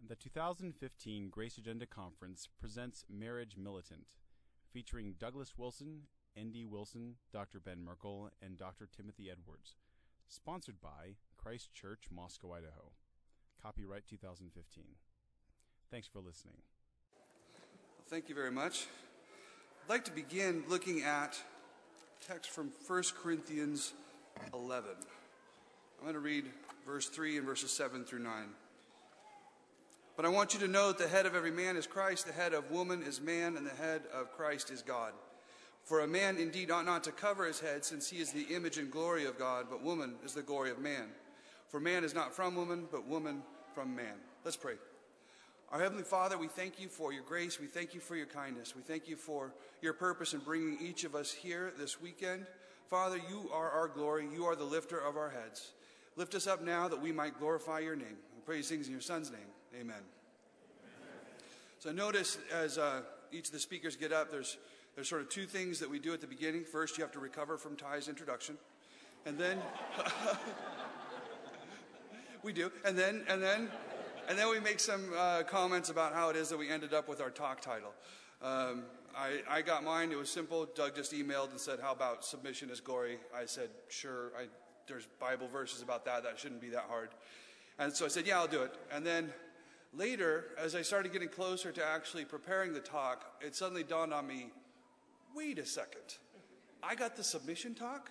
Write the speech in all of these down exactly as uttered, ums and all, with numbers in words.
The two thousand fifteen Grace Agenda Conference presents Marriage Militant, featuring Douglas Wilson, N D Wilson, Doctor Ben Merkel, and Doctor Timothy Edwards. Sponsored by Christ Church, Moscow, Idaho. Copyright two thousand fifteen. Thanks for listening. Thank you very much. I'd like to begin looking at text from First Corinthians eleven. I'm going to read verse three and verses seven through nine. But I want you to know that the head of every man is Christ, the head of woman is man, and the head of Christ is God. For a man indeed ought not to cover his head, since he is the image and glory of God, but woman is the glory of man. For man is not from woman, but woman from man. Let's pray. Our Heavenly Father, we thank you for your grace. We thank you for your kindness. We thank you for your purpose in bringing each of us here this weekend. Father, you are our glory. You are the lifter of our heads. Lift us up now that we might glorify your name. We pray these things in your Son's name. Amen. Amen. So notice as uh, each of the speakers get up, there's there's sort of two things that we do at the beginning. First, you have to recover from Ty's introduction. And then we do. And then and then and then we make some uh, comments about how it is that we ended up with our talk title. Um, I, I got mine. It was simple. Doug just emailed and said, how about submission is glory? I said, sure. I There's Bible verses about that. That shouldn't be that hard. And so I said, yeah, I'll do it. And then later, as I started getting closer to actually preparing the talk, it suddenly dawned on me, wait a second. I got the submission talk?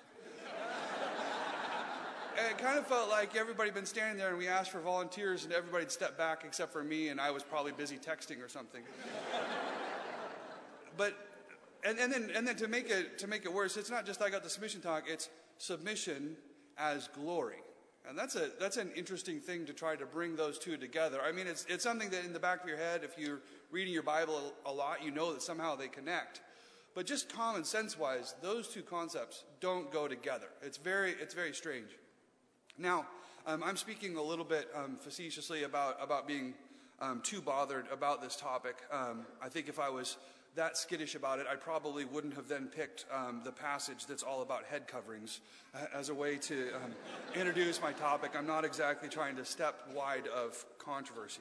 And it kind of felt like everybody had been standing there and we asked for volunteers and everybody had stepped back except for me, and I was probably busy texting or something. But and, and then and then to make it to make it worse, it's not just I got the submission talk, it's submission as glory. And that's a that's an interesting thing to try to bring those two together. I mean, it's it's something that in the back of your head, if you're reading your Bible a lot, you know that somehow they connect. But just common sense wise, those two concepts don't go together. It's very it's very strange. Now, um, I'm speaking a little bit um, facetiously about about being um, too bothered about this topic. Um, I think if I was that skittish about it, I probably wouldn't have then picked um, the passage that's all about head coverings uh, as a way to um, introduce my topic. I'm not exactly trying to step wide of controversy.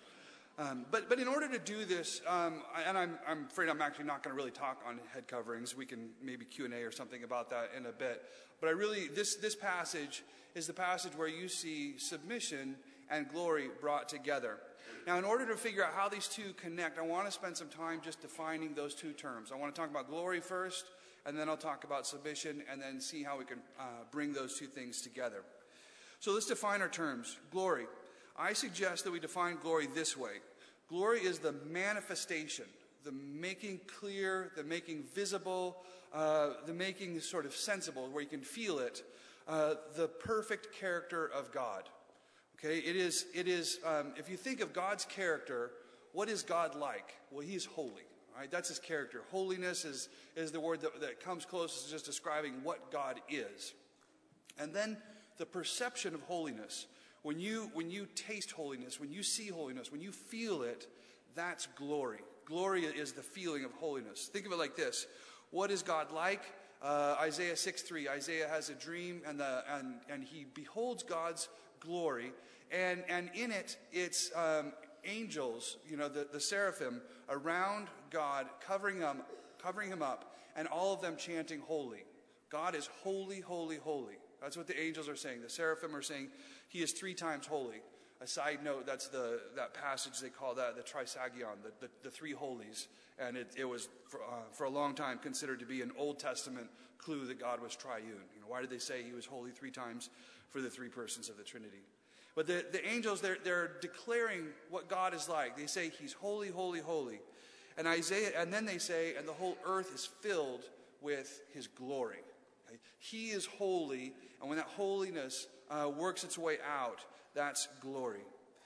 Um, but but in order to do this, um, I, and I'm, I'm afraid I'm actually not going to really talk on head coverings. We can maybe Q and A or something about that in a bit. But I really, this, this passage is the passage where you see submission and glory brought together. Now, in order to figure out how these two connect, I want to spend some time just defining those two terms. I want to talk about glory first, and then I'll talk about submission, and then see how we can uh, bring those two things together. So let's define our terms. Glory. I suggest that we define glory this way. Glory is the manifestation, the making clear, the making visible, uh, the making sort of sensible, where you can feel it, uh, the perfect character of God. Okay, it is, it is um, if you think of God's character, what is God like? Well, he's holy. Right? That's his character. Holiness is, is the word that, that comes closest to just describing what God is. And then the perception of holiness. When you, when you taste holiness, when you see holiness, when you feel it, that's glory. Glory is the feeling of holiness. Think of it like this. What is God like? Uh, Isaiah six three. Isaiah has a dream, and, the, and, and he beholds God's glory. And, and in it, it's um, angels, you know, the, the seraphim, around God, covering him, covering him up, and all of them chanting holy. God is holy, holy, holy. That's what the angels are saying. The seraphim are saying he is three times holy. A side note, that's the that passage they call that the Trisagion, the, the, the three holies. And it, it was for, uh, for a long time considered to be an Old Testament clue that God was triune. You know, why did they say he was holy three times? For the three persons of the Trinity. But the, the angels, they're, they're declaring what God is like. They say he's holy, holy, holy. And Isaiah, and then they say, and the whole earth is filled with his glory. Okay? He is holy, and when that holiness uh, works its way out, that's glory.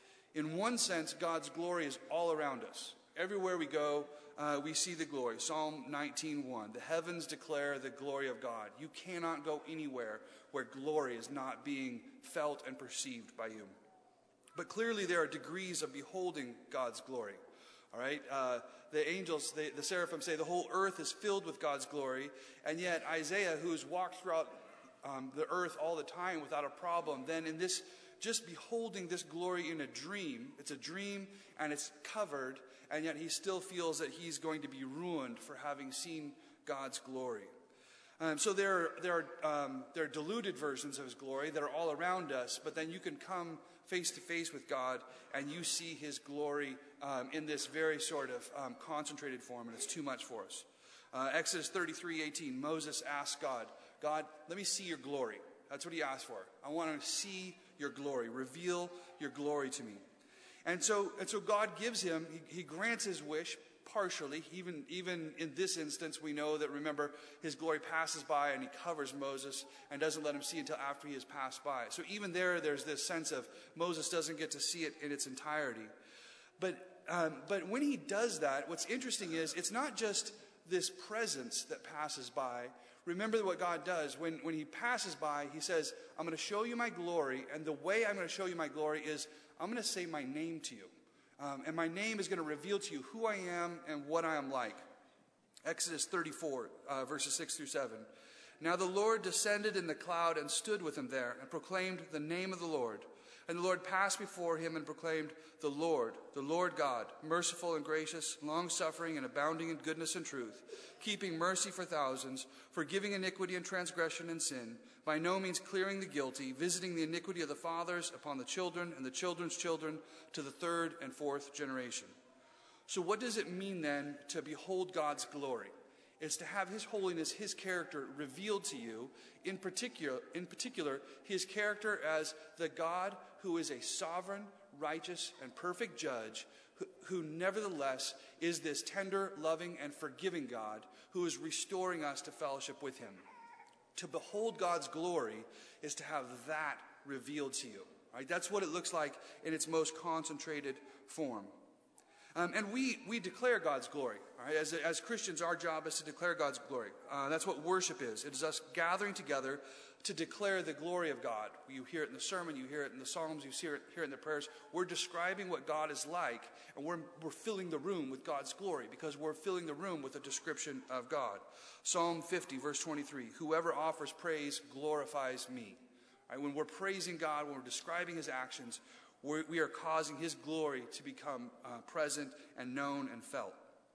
In one sense, God's glory is all around us. Everywhere we go, uh, we see the glory. Psalm nineteen one, the heavens declare the glory of God. You cannot go anywhere where glory is not being felt and perceived by you. But clearly there are degrees of beholding God's glory. All right, uh, the angels, the, the seraphim say the whole earth is filled with God's glory, and yet Isaiah, who's walked throughout um, the earth all the time without a problem, then in this just beholding this glory in a dream. It's a dream and it's covered, and yet he still feels that he's going to be ruined for having seen God's glory. Um, so there, there, are, um, there are diluted versions of his glory that are all around us, but then you can come face to face with God and you see his glory um, in this very sort of um, concentrated form, and it's too much for us. Uh, Exodus thirty-three eighteen, Moses asked God, God, let me see your glory. That's what he asked for. I want to see your glory. Reveal your glory to me. And so, and so God gives him, he, he grants his wish partially. Even, even in this instance, we know that, remember, his glory passes by and he covers Moses and doesn't let him see until after he has passed by. So even there, there's this sense of Moses doesn't get to see it in its entirety. But, um, but when he does that, what's interesting is it's not just this presence that passes by. Remember what God does. When, when he passes by, he says, I'm going to show you my glory, and the way I'm going to show you my glory is I'm going to say my name to you. Um, and my name is going to reveal to you who I am and what I am like. Exodus thirty-four, uh, verses six through seven. Now the Lord descended in the cloud and stood with him there and proclaimed the name of the Lord. And the Lord passed before him and proclaimed, the Lord, the Lord God, merciful and gracious, long-suffering and abounding in goodness and truth, keeping mercy for thousands, forgiving iniquity and transgression and sin, by no means clearing the guilty, visiting the iniquity of the fathers upon the children and the children's children to the third and fourth generation. So what does it mean then to behold God's glory? It's to have his holiness, his character revealed to you, in particular, in particular, his character as the God who is a sovereign, righteous, and perfect judge, who, who nevertheless is this tender, loving, and forgiving God who is restoring us to fellowship with him. To behold God's glory is to have that revealed to you. Right? That's what it looks like in its most concentrated form. Um, and we, we declare God's glory. Right? As, as Christians, our job is to declare God's glory. Uh, that's what worship is. It is us gathering together to declare the glory of God. You hear it in the sermon, you hear it in the Psalms, you hear it, hear it in the prayers. We're describing what God is like, and we're, we're filling the room with God's glory because we're filling the room with a description of God. Psalm fifty, verse twenty-three, whoever offers praise glorifies me. Right? When we're praising God, when we're describing his actions, we're, we are causing his glory to become uh, present and known and felt.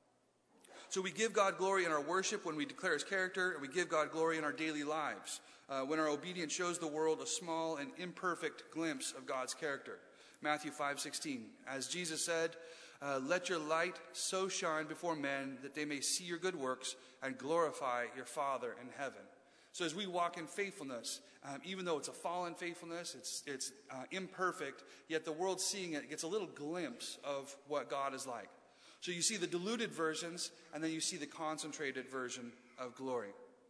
So we give God glory in our worship when we declare his character, and we give God glory in our daily lives uh, when our obedience shows the world a small and imperfect glimpse of God's character. Matthew five sixteen, as Jesus said, uh, let your light so shine before men that they may see your good works and glorify your Father in heaven. So as we walk in faithfulness, um, even though it's a fallen faithfulness, it's, it's uh, imperfect, yet the world seeing it gets a little glimpse of what God is like. So you see the diluted versions, and then you see the concentrated version of glory.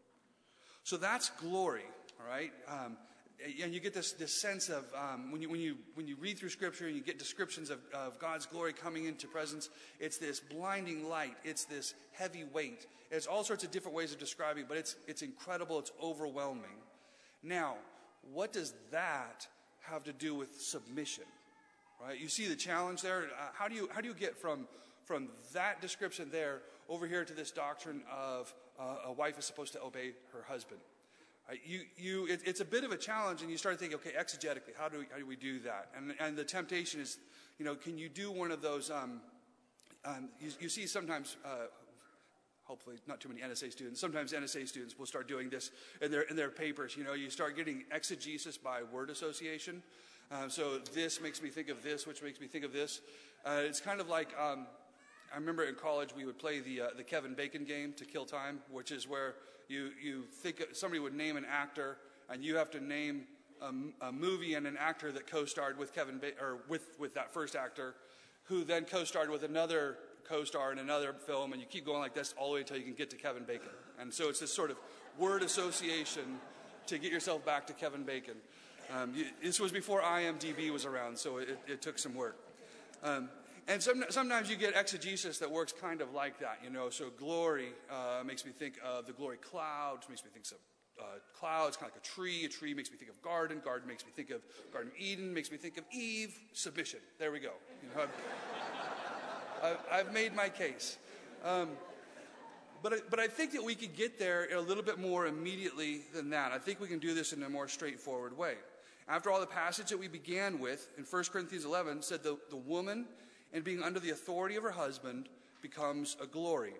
So that's glory, all right? Um, and you get this, this sense of, um, when, you, when, you, when you read through Scripture and you get descriptions of, of God's glory coming into presence, it's this blinding light, it's this heavy weight. There's all sorts of different ways of describing, but it's, it's incredible, it's overwhelming. Now, what does that have to do with submission? Right? You see the challenge there? Uh, how do you, how do you get from... from that description there over here to this doctrine of uh, a wife is supposed to obey her husband? Right? You, you, it, it's a bit of a challenge, and you start thinking, okay, exegetically, how do we, how do we do that? And, and the temptation is, you know, can you do one of those? Um, um, you, you see sometimes, uh, hopefully not too many N S A students. Sometimes N S A students will start doing this in their in their papers. You know, you start getting exegesis by word association. Uh, so this makes me think of this, which makes me think of this. Uh, it's kind of like. Um, I remember in college we would play the uh, the Kevin Bacon game to kill time, which is where you, you think somebody would name an actor, and you have to name a, a movie and an actor that co-starred with Kevin ba- or with, with that first actor, who then co-starred with another co-star in another film, and you keep going like this all the way until you can get to Kevin Bacon. And so it's this sort of word association to get yourself back to Kevin Bacon. Um, you, this was before I M D B was around, so it, it took some work. Um, And some, sometimes you get exegesis that works kind of like that, you know. So glory uh, makes me think of the glory cloud, makes me think of uh, clouds, kind of like a tree. A tree makes me think of garden. Garden makes me think of Garden of Eden, makes me think of Eve. Submission. There we go. You know, I've, I've, I've made my case. Um, but, I, but I think that we could get there a little bit more immediately than that. I think we can do this in a more straightforward way. After all, the passage that we began with in First Corinthians eleven said the, the woman, in being under the authority of her husband, becomes a glory.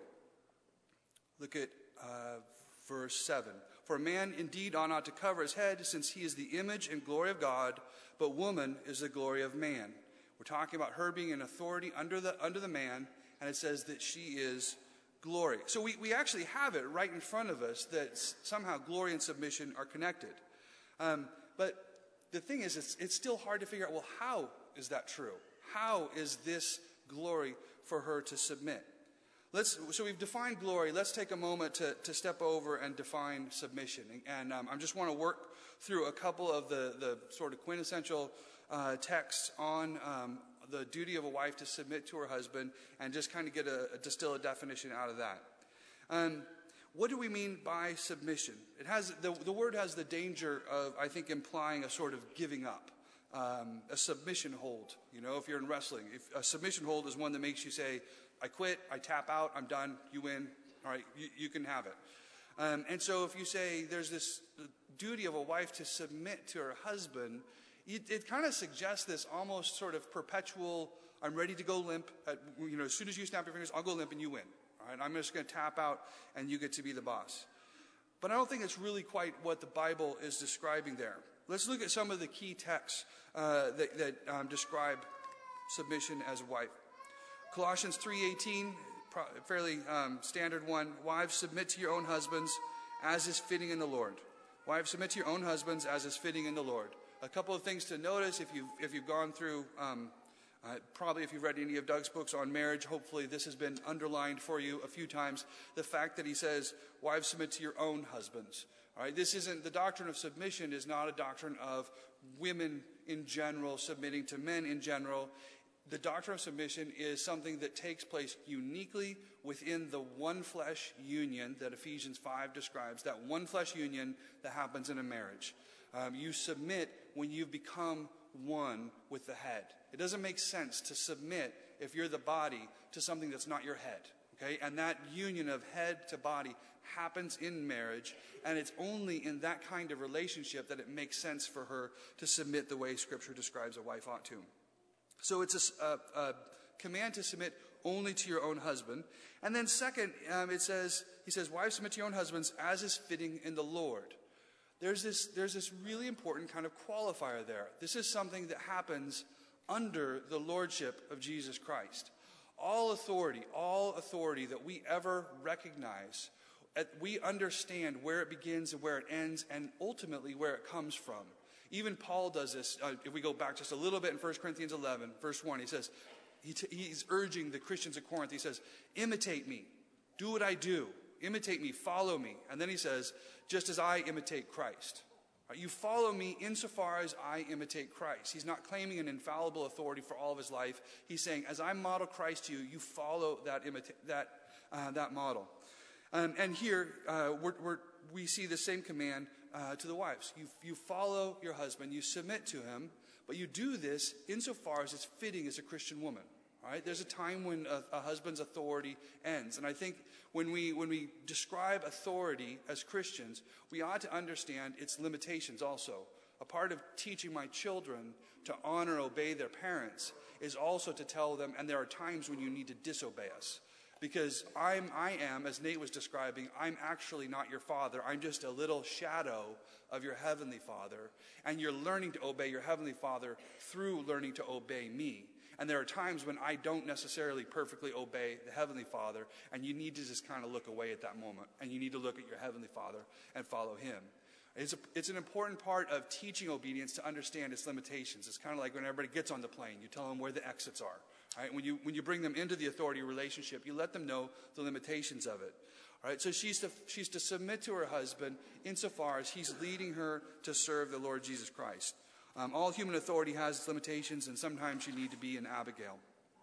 Look at uh, verse seven. For a man indeed ought not to cover his head, since he is the image and glory of God, but woman is the glory of man. We're talking about her being an authority under the under the man, and it says that she is glory. So we, we actually have it right in front of us that somehow glory and submission are connected. Um, but the thing is, it's, it's still hard to figure out, well, how is that true? How is this glory for her to submit? Let's, so we've defined glory. Let's take a moment to, to step over and define submission. And, and um, I just want to work through a couple of the, the sort of quintessential uh, texts on um, the duty of a wife to submit to her husband, and just kind of get a, a distill a definition out of that. Um, what do we mean by submission? It has the, the word has the danger of, I think, implying a sort of giving up. Um, a submission hold. You know, if you're in wrestling, if a submission hold is one that makes you say, I quit, I tap out, I'm done, you win, all right, you, you can have it. Um, and so if you say there's this duty of a wife to submit to her husband, it, it kind of suggests this almost sort of perpetual, I'm ready to go limp. At, you know, as soon as you snap your fingers, I'll go limp and you win. All right, I'm just going to tap out and you get to be the boss. But I don't think it's really quite what the Bible is describing there. Let's look at some of the key texts uh, that, that um, describe submission as a wife. Colossians three eighteen, fairly um, standard one. Wives, submit to your own husbands as is fitting in the Lord. Wives, submit to your own husbands as is fitting in the Lord. A couple of things to notice if you've, if you've gone through, um, uh, probably if you've read any of Doug's books on marriage, hopefully this has been underlined for you a few times. The fact that he says, wives, submit to your own husbands. All right, this isn't, the doctrine of submission is not a doctrine of women in general submitting to men in general. The doctrine of submission is something that takes place uniquely within the one flesh union that Ephesians five describes, that one flesh union that happens in a marriage. Um, you submit when you've become one with the head. It doesn't make sense to submit if you're the body to something that's not your head. Okay, and that union of head to body happens in marriage, and it's only in that kind of relationship that it makes sense for her to submit the way Scripture describes a wife ought to. So it's a, a, a command to submit only to your own husband. And then second, um, it says, he says, wives, submit to your own husbands as is fitting in the Lord. There's this, there's this really important kind of qualifier there. This is something that happens under the lordship of Jesus Christ. All authority, all authority that we ever recognize, we understand where it begins and where it ends, and ultimately where it comes from. Even Paul does this. Uh, if we go back just a little bit in First Corinthians eleven, verse one, he says, he t- he's urging the Christians of Corinth, he says, imitate me, do what I do, imitate me, follow me. And then he says, just as I imitate Christ. Right, you follow me insofar as I imitate Christ. He's not claiming an infallible authority for all of his life. He's saying, as I model Christ to you, you follow that imita- that uh, that model. Um, and here uh, we're, we're, we see the same command uh, to the wives. You, you follow your husband, you submit to him, but you do this insofar as it's fitting as a Christian woman. All right? There's a time when a, a husband's authority ends. And I think when we, when we describe authority as Christians, we ought to understand its limitations also. A part of teaching my children to honor, obey their parents is also to tell them, and there are times when you need to disobey us. Because I'm, I am, as Nate was describing, I'm actually not your father. I'm just a little shadow of your heavenly Father. And you're learning to obey your heavenly Father through learning to obey me. And there are times when I don't necessarily perfectly obey the heavenly Father, and you need to just kind of look away at that moment. And you need to look at your heavenly Father and follow him. It's, a, it's an important part of teaching obedience to understand its limitations. It's kind of like when everybody gets on the plane, you tell them where the exits are. Right? When you when you bring them into the authority relationship, you let them know the limitations of it. All right? So she's to she's to submit to her husband insofar as he's leading her to serve the Lord Jesus Christ. Um, all human authority has its limitations, and sometimes you need to be an Abigail.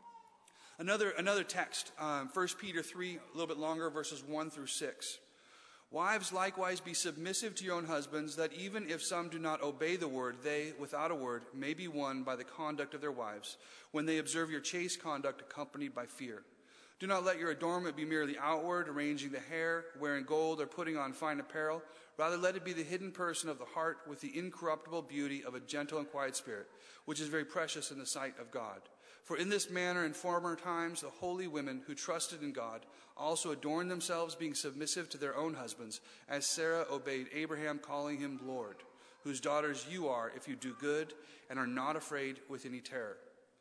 Another another text, um, First Peter three, a little bit longer, verses one through six. Wives, likewise, be submissive to your own husbands, that even if some do not obey the word, they, without a word, may be won by the conduct of their wives, when they observe your chaste conduct accompanied by fear. Do not let your adornment be merely outward, arranging the hair, wearing gold, or putting on fine apparel. Rather, let it be the hidden person of the heart with the incorruptible beauty of a gentle and quiet spirit, which is very precious in the sight of God. For in this manner in former times the holy women who trusted in God also adorned themselves, being submissive to their own husbands, as Sarah obeyed Abraham, calling him Lord, whose daughters you are if you do good and are not afraid with any terror.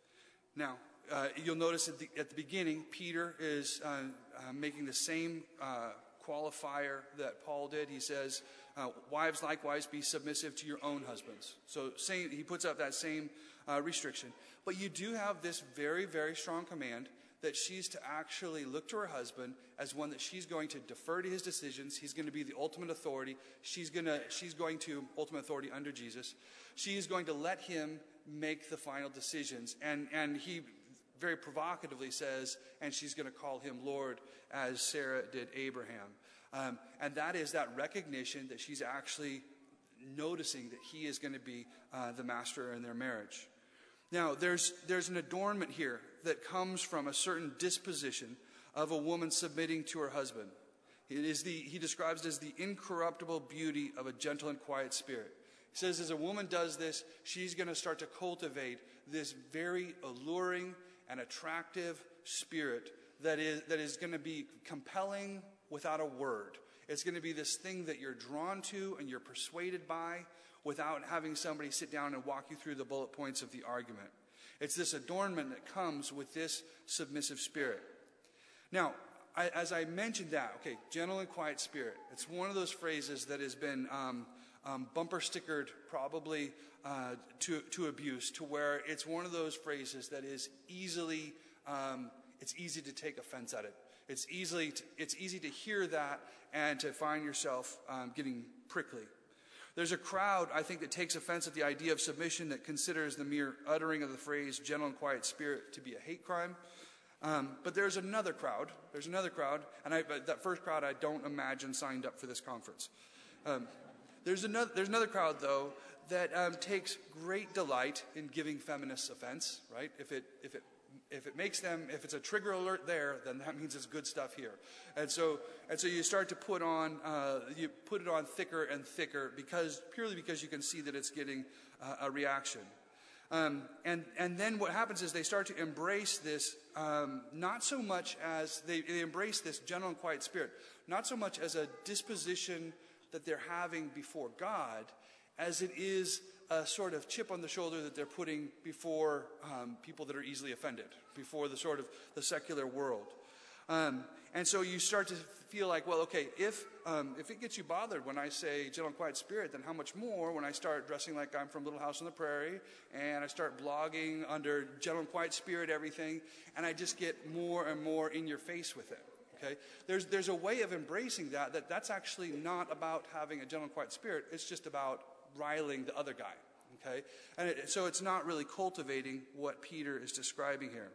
Now, uh, you'll notice at the, at the beginning, Peter is uh, uh, making the same uh, qualifier that Paul did. He says, uh, wives likewise be submissive to your own husbands. So same, he puts up that same uh, restriction. But you do have this very, very strong command that she's to actually look to her husband as one that she's going to defer to his decisions. He's going to be the ultimate authority. She's going to, she's going to ultimate authority under Jesus. She is going to let him make the final decisions. And, and he very provocatively says, and she's going to call him Lord, as Sarah did Abraham. Um, and that is that recognition that she's actually noticing that he is going to be uh, the master in their marriage. Now, there's there's an adornment here that comes from a certain disposition of a woman submitting to her husband. It is the he describes it as the incorruptible beauty of a gentle and quiet spirit. He says as a woman does this, she's going to start to cultivate this very alluring and attractive spirit that is that is going to be compelling without a word. It's going to be this thing that you're drawn to and you're persuaded by, without having somebody sit down and walk you through the bullet points of the argument. It's this adornment that comes with this submissive spirit. Now, I, as I mentioned that, okay, gentle and quiet spirit. It's one of those phrases that has been um, um, bumper stickered probably uh, to, to abuse, to where it's one of those phrases that is easily, um, it's easy to take offense at it. It's easily, to, it's easy to hear that and to find yourself um, getting prickly. There's a crowd, I think, that takes offense at the idea of submission, that considers the mere uttering of the phrase gentle and quiet spirit to be a hate crime. Um, but there's another crowd. There's another crowd, and I, that first crowd I don't imagine signed up for this conference. Um, there's another there's another crowd, though, that um, takes great delight in giving feminists offense. Right? If it if it If it makes them, if it's a trigger alert there, then that means it's good stuff here. And so, and so you start to put on, uh, you put it on thicker and thicker because, purely because you can see that it's getting uh, a reaction. Um, and, and then what happens is they start to embrace this, um, not so much as, they, they embrace this gentle and quiet spirit, not so much as a disposition that they're having before God, as it is a sort of chip on the shoulder that they're putting before um, people that are easily offended, before the sort of the secular world. Um, and so you start to feel like, well, okay, if um, if it gets you bothered when I say gentle and quiet spirit, then how much more when I start dressing like I'm from Little House on the Prairie, and I start blogging under gentle and quiet spirit everything, and I just get more and more in your face with it. Okay, there's there's a way of embracing that that that's actually not about having a gentle and quiet spirit. It's just about riling the other guy, okay? And it, so it's not really cultivating what Peter is describing here.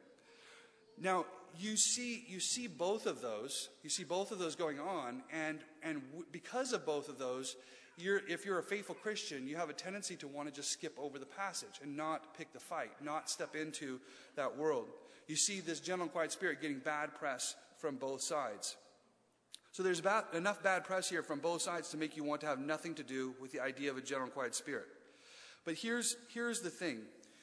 Now, you see you see both of those. You see both of those going on, and and w- because of both of those, you're, if you're a faithful Christian, you have a tendency to want to just skip over the passage and not pick the fight, not step into that world. You see this gentle and quiet spirit getting bad press from both sides. So there's about enough bad press here from both sides to make you want to have nothing to do with the idea of a gentle and quiet spirit. But here's, here's the thing.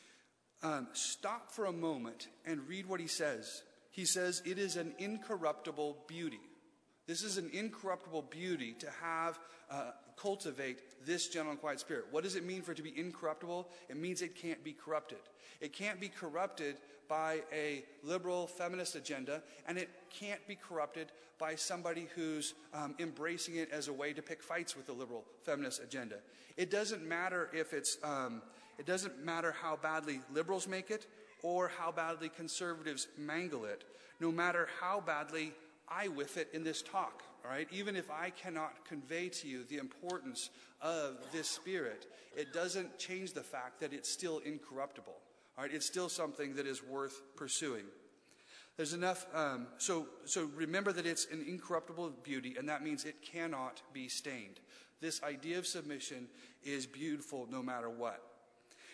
Um, stop for a moment and read what he says. He says it is an incorruptible beauty. This is an incorruptible beauty to have, uh, cultivate this gentle and quiet spirit. What does it mean for it to be incorruptible? It means it can't be corrupted. It can't be corrupted by a liberal feminist agenda, and it can't be corrupted by somebody who's um, embracing it as a way to pick fights with the liberal feminist agenda. It doesn't matter if it's, um, it doesn't matter how badly liberals make it or how badly conservatives mangle it, no matter how badly I whiff it in this talk, all right? Even if I cannot convey to you the importance of this spirit, it doesn't change the fact that it's still incorruptible. All right, it's still something that is worth pursuing. There's enough, um, so so remember that it's an incorruptible beauty, and that means it cannot be stained. This idea of submission is beautiful no matter what.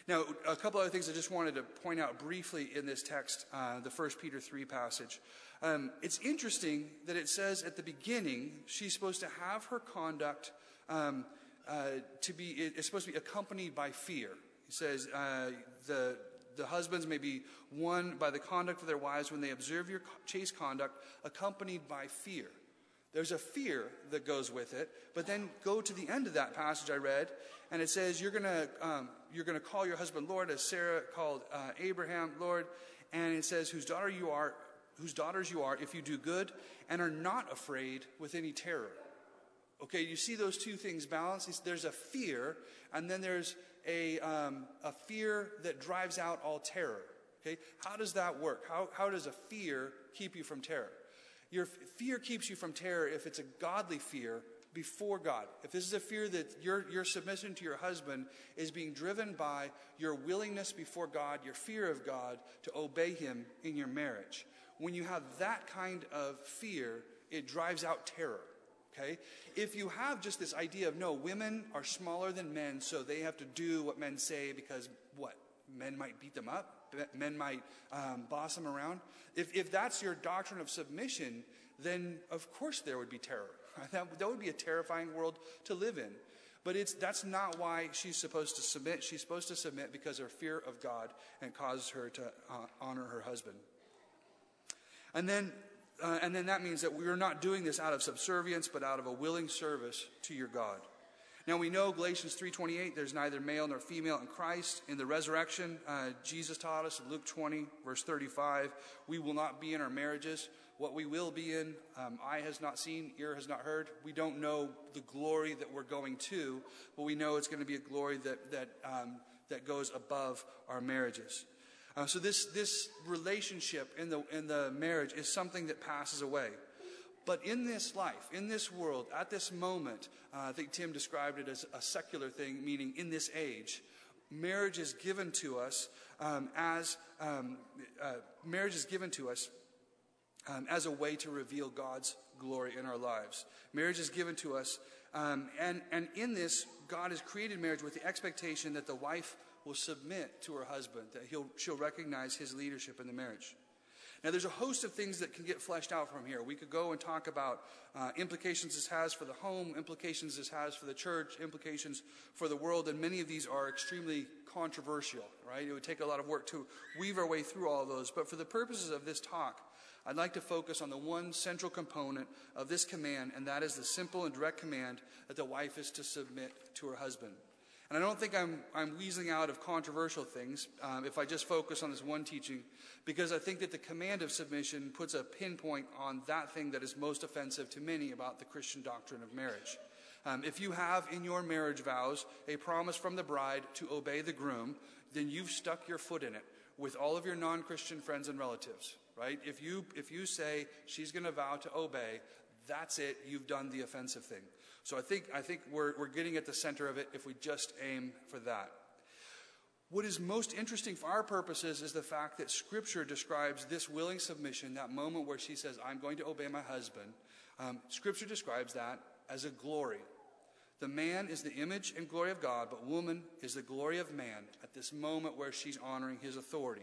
Now, a couple other things I just wanted to point out briefly in this text, uh, the First Peter three passage. Um, it's interesting that it says at the beginning she's supposed to have her conduct um, uh, to be, it's supposed to be accompanied by fear. He says uh, the the husbands may be won by the conduct of their wives when they observe your chaste conduct, accompanied by fear. There's a fear that goes with it, but then go to the end of that passage I read, and it says you're gonna um, you're gonna call your husband Lord, as Sarah called uh, Abraham Lord, and it says whose daughter you are, whose daughters you are, if you do good and are not afraid with any terror. Okay, you see those two things balanced. There's a fear, and then there's a um, a fear that drives out all terror. Okay, how does that work? How how does a fear keep you from terror? Your fear keeps you from terror if it's a godly fear before God. If this is a fear that your, your submission to your husband is being driven by your willingness before God, your fear of God, to obey him in your marriage. When you have that kind of fear, it drives out terror. Okay? If you have just this idea of, no, women are smaller than men, so they have to do what men say because what? Men might beat them up? Men might um, boss them around? If, if that's your doctrine of submission, then of course there would be terror. That, that would be a terrifying world to live in. But it's that's not why she's supposed to submit. She's supposed to submit because of her fear of God, and causes her to uh, honor her husband. And then, uh, and then that means that we're not doing this out of subservience, but out of a willing service to your God. Now we know Galatians three twenty-eight, there's neither male nor female in Christ. In the resurrection, uh, Jesus taught us in Luke twenty, verse thirty-five, we will not be in our marriages. What we will be in, um, eye has not seen, ear has not heard. We don't know the glory that we're going to, but we know it's going to be a glory that that um, that goes above our marriages. Uh, so this this relationship in the in the marriage is something that passes away. But in this life, in this world, at this moment, uh, I think Tim described it as a secular thing, meaning in this age, marriage is given to us um, as um, uh, marriage is given to us um, as a way to reveal God's glory in our lives. Marriage is given to us, um, and and in this, God has created marriage with the expectation that the wife will submit to her husband, that he'll she'll recognize his leadership in the marriage. Now, there's a host of things that can get fleshed out from here. We could go and talk about uh, implications this has for the home, implications this has for the church, implications for the world, and many of these are extremely controversial, right? It would take a lot of work to weave our way through all of those. But for the purposes of this talk, I'd like to focus on the one central component of this command, and that is the simple and direct command that the wife is to submit to her husband. And I don't think I'm, I'm weaseling out of controversial things um, if I just focus on this one teaching, because I think that the command of submission puts a pinpoint on that thing that is most offensive to many about the Christian doctrine of marriage. Um, if you have in your marriage vows a promise from the bride to obey the groom, then you've stuck your foot in it with all of your non-Christian friends and relatives, right? If you, if you say she's going to vow to obey, that's it, you've done the offensive thing. So I think I think we're we're getting at the center of it if we just aim for that. What is most interesting for our purposes is the fact that Scripture describes this willing submission, that moment where she says, I'm going to obey my husband. Um, Scripture describes that as a glory. The man is the image and glory of God, but woman is the glory of man at this moment where she's honoring his authority.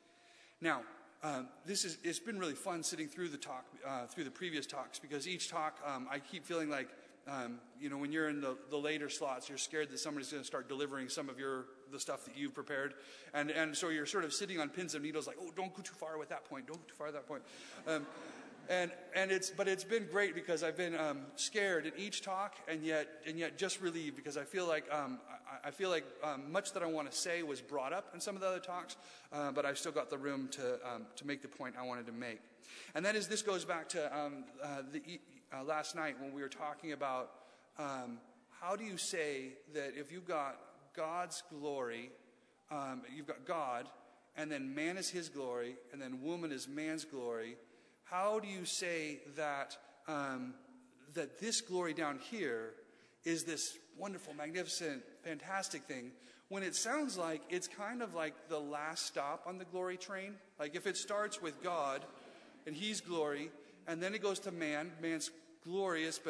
Now, Um, this is, it's been really fun sitting through the talk, uh, through the previous talks, because each talk, um, I keep feeling like, um, you know, when you're in the, the later slots, you're scared that somebody's going to start delivering some of your, the stuff that you've prepared. And, and so you're sort of sitting on pins and needles like, oh, don't go too far with that point. Don't go too far with that point. Um, and, and it's, but it's been great because I've been, um, scared in each talk and yet, and yet just relieved because I feel like, um, I, I feel like, um, much that I want to say was brought up in some of the other talks, uh, but I've still got the room to, um, to make the point I wanted to make. And that is, this goes back to, um, uh, the, uh, last night when we were talking about, um, how do you say that if you've got God's glory, um, you've got God, and then man is his glory, and then woman is man's glory, how do you say that um, that this glory down here is this wonderful, magnificent, fantastic thing, when it sounds like it's kind of like the last stop on the glory train? Like if it starts with God and he's glory, and then it goes to man, man's glorious, but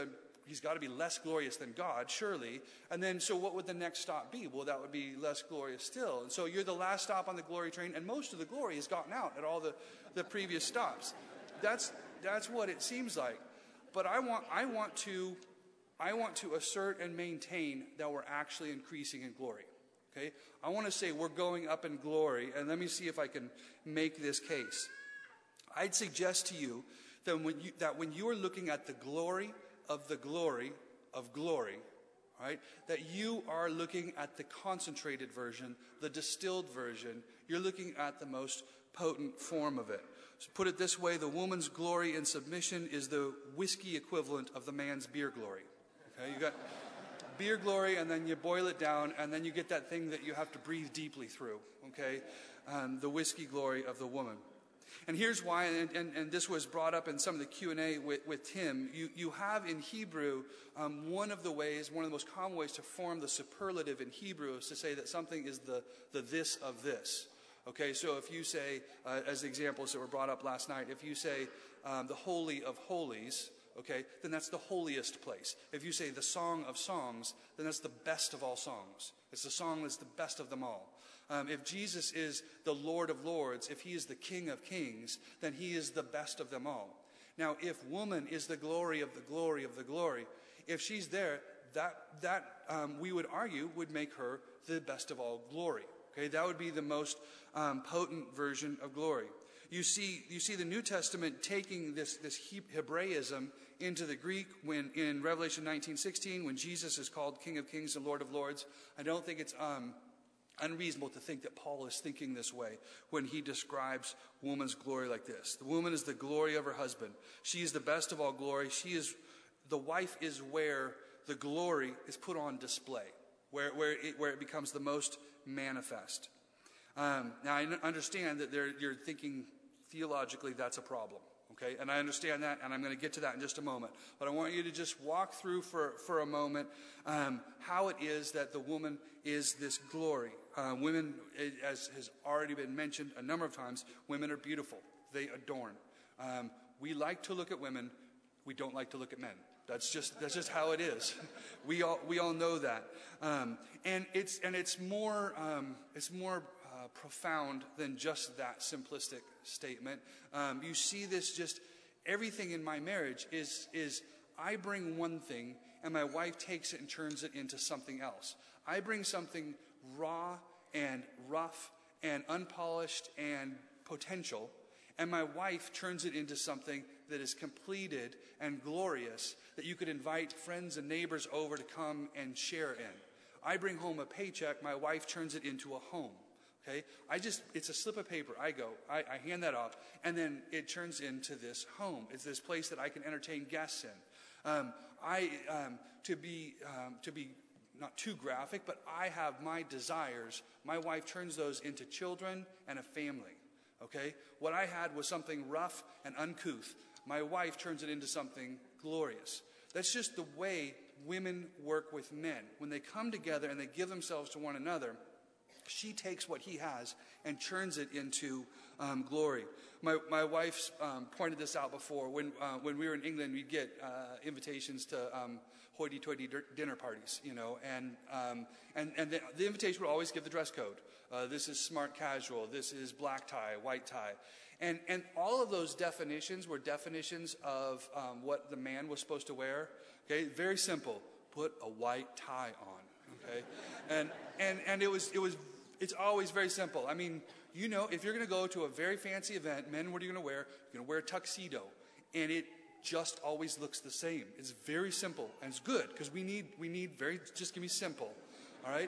he's got to be less glorious than God, surely. And then, so what would the next stop be? Well, that would be less glorious still. And so you're the last stop on the glory train, and most of the glory has gotten out at all the, the previous stops. That's that's what it seems like. But I want I want to I want to assert and maintain that we're actually increasing in glory. Okay? I want to say we're going up in glory, and let me see if I can make this case. I'd suggest to you that when you, that when you are looking at the glory of the glory of glory, right, that you are looking at the concentrated version, the distilled version. You're looking at the most potent form of it. So put it this way, the woman's glory in submission is the whiskey equivalent of the man's beer glory. Okay, you got beer glory, and then you boil it down, and then you get that thing that you have to breathe deeply through, okay, um, the whiskey glory of the woman. And here's why, and, and, and this was brought up in some of the Q and A with, with Tim. You, you have in Hebrew, um, one of the ways, one of the most common ways to form the superlative in Hebrew is to say that something is the, the this of this. Okay, so if you say, uh, as the examples that were brought up last night, if you say um, the Holy of Holies, okay, then that's the holiest place. If you say the Song of Songs, then that's the best of all songs. It's the song that's the best of them all. Um, if Jesus is the Lord of Lords, if he is the King of Kings, then he is the best of them all. Now, if woman is the glory of the glory of the glory, if she's there, that, that um, we would argue would make her the best of all glory. Okay, that would be the most um, potent version of glory. You see, you see the New Testament taking this, this Hebraism into the Greek when in Revelation nineteen sixteen, when Jesus is called King of Kings and Lord of Lords. I don't think it's um, unreasonable to think that Paul is thinking this way when he describes woman's glory like this. The woman is the glory of her husband. She is the best of all glory. She is, the wife is where the glory is put on display, where, where, it, where it becomes the most manifest. Um, now, I understand that you're thinking theologically that's a problem. Okay, and I understand that, and I'm going to get to that in just a moment. But I want you to just walk through for, for a moment um, how it is that the woman is this glory. Uh, women, as has already been mentioned a number of times, women are beautiful. They adorn. Um, we like to look at women. We don't like to look at men. That's just that's just how it is. We all we all know that, um, and it's and it's more um, it's more. Uh, profound than just that simplistic statement. Um, you see this just, everything in my marriage is, is I bring one thing and my wife takes it and turns it into something else. I bring something raw and rough and unpolished and potential, and my wife turns it into something that is completed and glorious that you could invite friends and neighbors over to come and share in. I bring home a paycheck, my wife turns it into a home. Okay, I just, it's a slip of paper. I go, I, I hand that off, and then it turns into this home. It's this place that I can entertain guests in. Um, I, um, to be, um, to be not too graphic, but I have my desires. My wife turns those into children and a family. Okay, what I had was something rough and uncouth. My wife turns it into something glorious. That's just the way women work with men. When they come together and they give themselves to one another, she takes what he has and turns it into um, glory. My my wife um, pointed this out before. When uh, when we were in England, we'd get uh, invitations to um, hoity-toity dinner parties, you know, and um, and and the, the invitation would always give the dress code. Uh, this is smart casual. This is black tie, white tie, and and all of those definitions were definitions of um, what the man was supposed to wear. Okay, very simple. Put a white tie on. Okay, and and and it was it was. It's always very simple. I mean, you know, if you're going to go to a very fancy event, men, what are you going to wear? You're going to wear a tuxedo. And it just always looks the same. It's very simple. And it's good because we need, we need very, just give me simple. All right?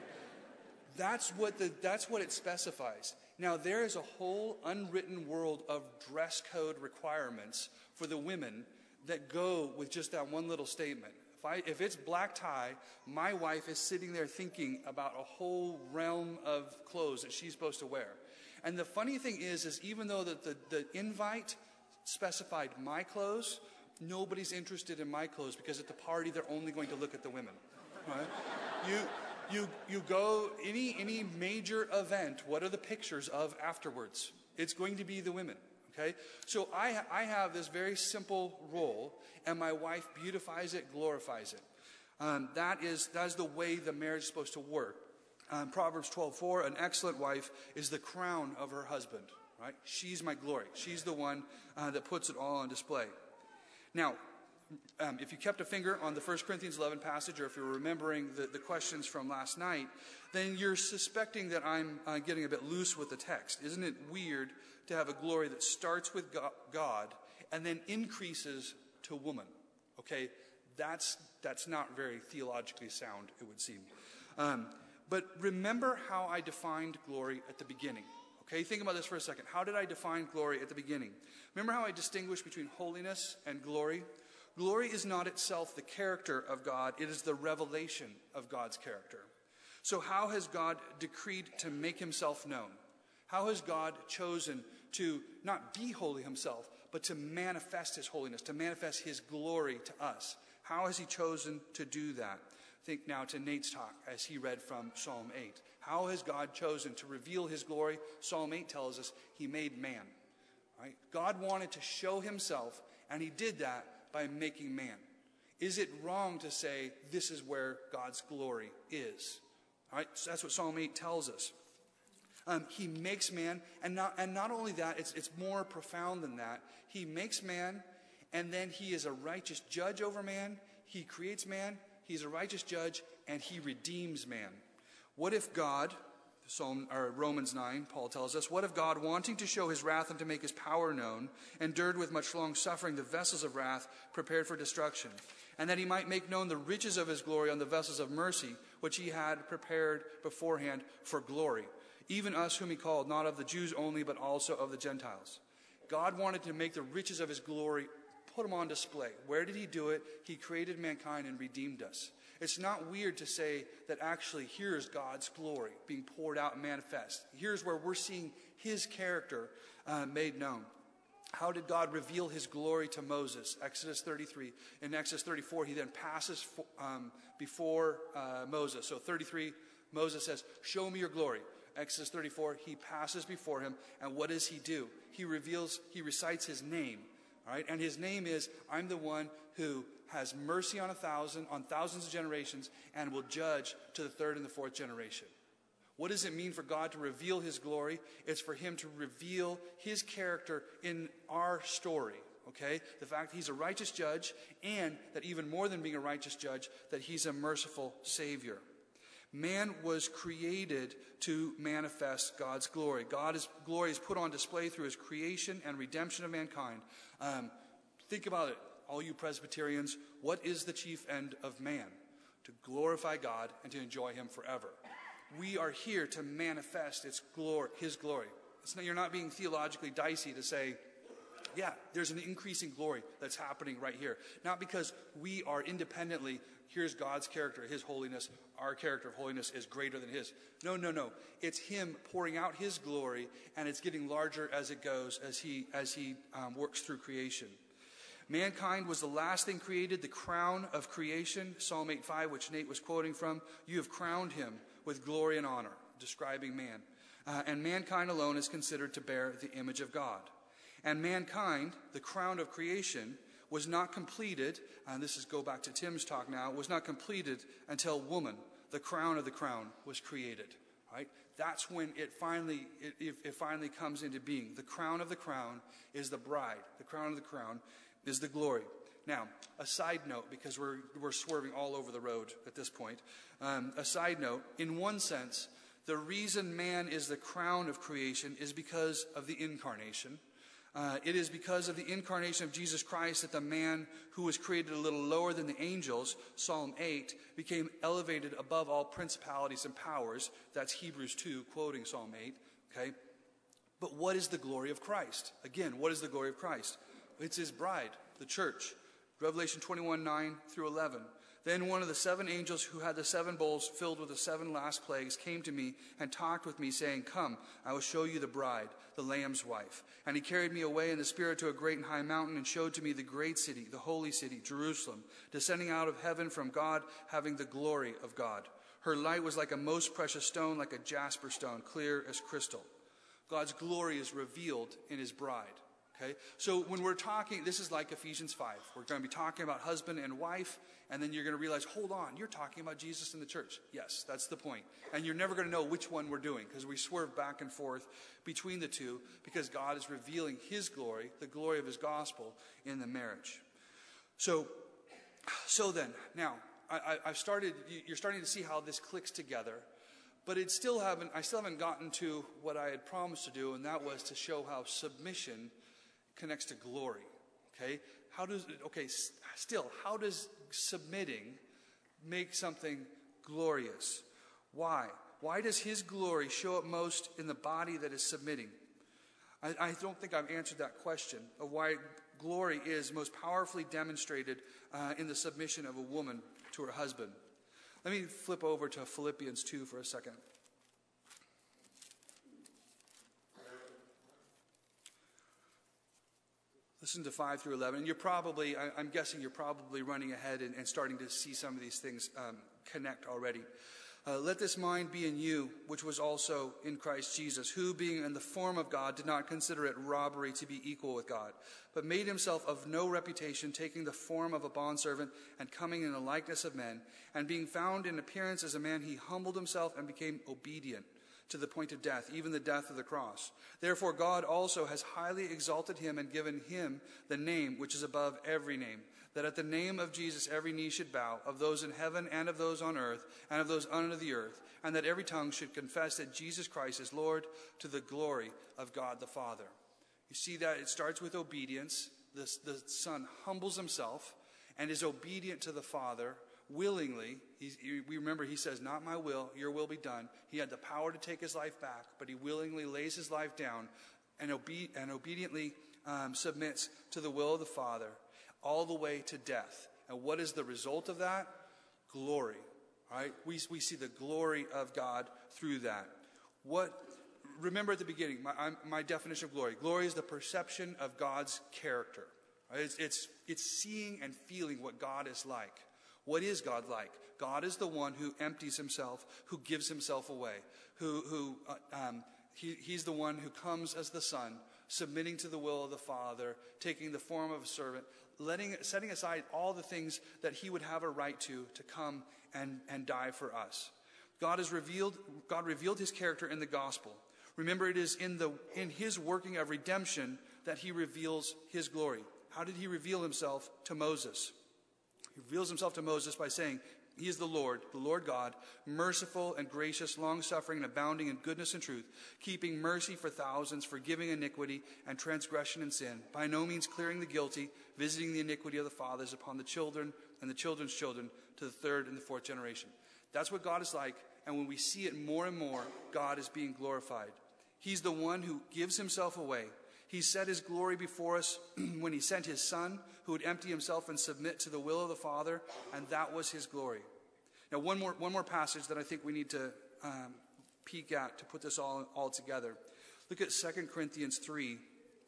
That's what, the, that's what it specifies. Now, there is a whole unwritten world of dress code requirements for the women that go with just that one little statement. If, I, if it's black tie, my wife is sitting there thinking about a whole realm of clothes that she's supposed to wear. And the funny thing is, is even though the, the, the invite specified my clothes, nobody's interested in my clothes because at the party they're only going to look at the women. Right? You, you, you go, any, any major event, what are the pictures of afterwards? It's going to be the women. Okay? So I, I have this very simple role, and my wife beautifies it, glorifies it. Um, that is that is the way the marriage is supposed to work. Um, Proverbs twelve four, an excellent wife is the crown of her husband. Right? She's my glory. She's the one uh, that puts it all on display. Now, um, if you kept a finger on the First Corinthians eleven passage, or if you're remembering the, the questions from last night, then you're suspecting that I'm uh, getting a bit loose with the text. Isn't it weird to have a glory that starts with God and then increases to woman? Okay, that's that's not very theologically sound, it would seem. Um, but remember how I defined glory at the beginning. Okay, think about this for a second. How did I define glory at the beginning? Remember how I distinguished between holiness and glory? Glory is not itself the character of God. It is the revelation of God's character. So how has God decreed to make himself known? How has God chosen to not be holy himself, but to manifest his holiness, to manifest his glory to us? How has he chosen to do that? Think now to Nate's talk as he read from Psalm eight. How has God chosen to reveal his glory? Psalm eight tells us he made man. Right? God wanted to show himself, and he did that by making man. Is it wrong to say this is where God's glory is? All right? So that's what Psalm eight tells us. Um, he makes man, and not, and not only that, it's, it's more profound than that. He makes man, and then he is a righteous judge over man. He creates man, he's a righteous judge, and he redeems man. What if God, Psalm, or Romans nine, Paul tells us, what if God, wanting to show his wrath and to make his power known, endured with much long suffering the vessels of wrath prepared for destruction, and that he might make known the riches of his glory on the vessels of mercy, which he had prepared beforehand for glory, even us whom he called, not of the Jews only, but also of the Gentiles. God wanted to make the riches of his glory, put them on display. Where did he do it? He created mankind and redeemed us. It's not weird to say that actually here's God's glory being poured out and manifest. Here's where we're seeing his character uh, made known. How did God reveal his glory to Moses? Exodus thirty-three. In Exodus thirty-four, he then passes for, um, before uh, Moses. So thirty-three, Moses says, show me your glory. Exodus thirty-four, he passes before him. And what does he do? He reveals, he recites his name. All right? And his name is, I'm the one who has mercy on a thousand, on thousands of generations, and will judge to the third and the fourth generation. What does it mean for God to reveal his glory? It's for him to reveal his character in our story, okay? The fact that he's a righteous judge, and that even more than being a righteous judge, that he's a merciful Savior. Man was created to manifest God's glory. God's glory is put on display through his creation and redemption of mankind. Um, think about it. All you Presbyterians, what is the chief end of man? To glorify God and to enjoy him forever. We are here to manifest its glory, his glory. It's not, you're not being theologically dicey to say, yeah, there's an increasing glory that's happening right here. Not because we are independently, here's God's character, his holiness, our character of holiness is greater than his. No, no, no. It's him pouring out his glory, and it's getting larger as it goes, as he, as he um, works through creation. Mankind was the last thing created, the crown of creation. Psalm eight five, which Nate was quoting from. You have crowned him with glory and honor, describing man. Uh, and mankind alone is considered to bear the image of God. And mankind, the crown of creation, was not completed, and this is go back to Tim's talk now, was not completed until woman, the crown of the crown, was created. Right? That's when it finally it, it, it finally comes into being. The crown of the crown is the bride. The crown of the crown is the glory. Now, a side note, because we're we're swerving all over the road at this point. Um, a side note, in one sense, the reason man is the crown of creation is because of the incarnation. Uh, it is because of the incarnation of Jesus Christ that the man who was created a little lower than the angels, Psalm eight, became elevated above all principalities and powers. That's Hebrews two, quoting Psalm eight. Okay? But what is the glory of Christ? Again, what is the glory of Christ? It's his bride, the church. Revelation twenty-one, nine through eleven. Then one of the seven angels who had the seven bowls filled with the seven last plagues came to me and talked with me, saying, come, I will show you the bride, the Lamb's wife. And he carried me away in the Spirit to a great and high mountain and showed to me the great city, the holy city, Jerusalem, descending out of heaven from God, having the glory of God. Her light was like a most precious stone, like a jasper stone, clear as crystal. God's glory is revealed in his bride. Okay? So when we're talking, this is like Ephesians five. We're going to be talking about husband and wife, and then you're going to realize, hold on, you're talking about Jesus in the church. Yes, that's the point. And you're never going to know which one we're doing because we swerve back and forth between the two because God is revealing his glory, the glory of his gospel in the marriage. So, so then, now, I, I, I've started, you're starting to see how this clicks together. But it still haven't, I still haven't gotten to what I had promised to do, and that was to show how submission connects to glory. Okay? How does, okay, still, how does submitting make something glorious? Why? Why does his glory show up most in the body that is submitting? I, I don't think I've answered that question of why glory is most powerfully demonstrated uh, in the submission of a woman to her husband. Let me flip over to Philippians two for a second. Listen to five through eleven. And you're probably, I, I'm guessing you're probably running ahead and, and starting to see some of these things um, connect already. Uh, Let this mind be in you, which was also in Christ Jesus, who, being in the form of God, did not consider it robbery to be equal with God, but made himself of no reputation, taking the form of a bondservant and coming in the likeness of men. And being found in appearance as a man, he humbled himself and became obedient to the point of death, even the death of the cross. Therefore God also has highly exalted him and given him the name which is above every name, that at the name of Jesus every knee should bow, of those in heaven and of those on earth and of those under the earth, and that every tongue should confess that Jesus Christ is Lord, to the glory of God the Father. You see that it starts with obedience. The, the Son humbles himself and is obedient to the Father willingly. He's, we remember he says, not my will, your will be done. He had the power to take his life back, but he willingly lays his life down and, obe- and obediently um, submits to the will of the Father, all the way to death. And what is the result of that? Glory. Right? We, we see the glory of God through that. What? Remember at the beginning, my, my definition of glory. Glory is the perception of God's character. Right? It's, it's, it's seeing and feeling what God is like. What is God like? God is the one who empties himself, who gives himself away, who, who uh, um, he, he's the one who comes as the Son, submitting to the will of the Father, taking the form of a servant, letting, setting aside all the things that he would have a right to, to come and, and die for us. God has revealed, God revealed his character in the gospel. Remember, it is in the in his working of redemption that he reveals his glory. How did he reveal himself to Moses? He reveals himself to Moses by saying, he is the Lord, the Lord God, merciful and gracious, long-suffering and abounding in goodness and truth, keeping mercy for thousands, forgiving iniquity and transgression and sin, by no means clearing the guilty, visiting the iniquity of the fathers upon the children and the children's children to the third and the fourth generation. That's what God is like, and when we see it more and more, God is being glorified. He's the one who gives himself away. He set his glory before us when he sent his Son, who would empty himself and submit to the will of the Father, and that was his glory. Now, one more one more passage that I think we need to um, peek at to put this all, all together. Look at Second Corinthians three.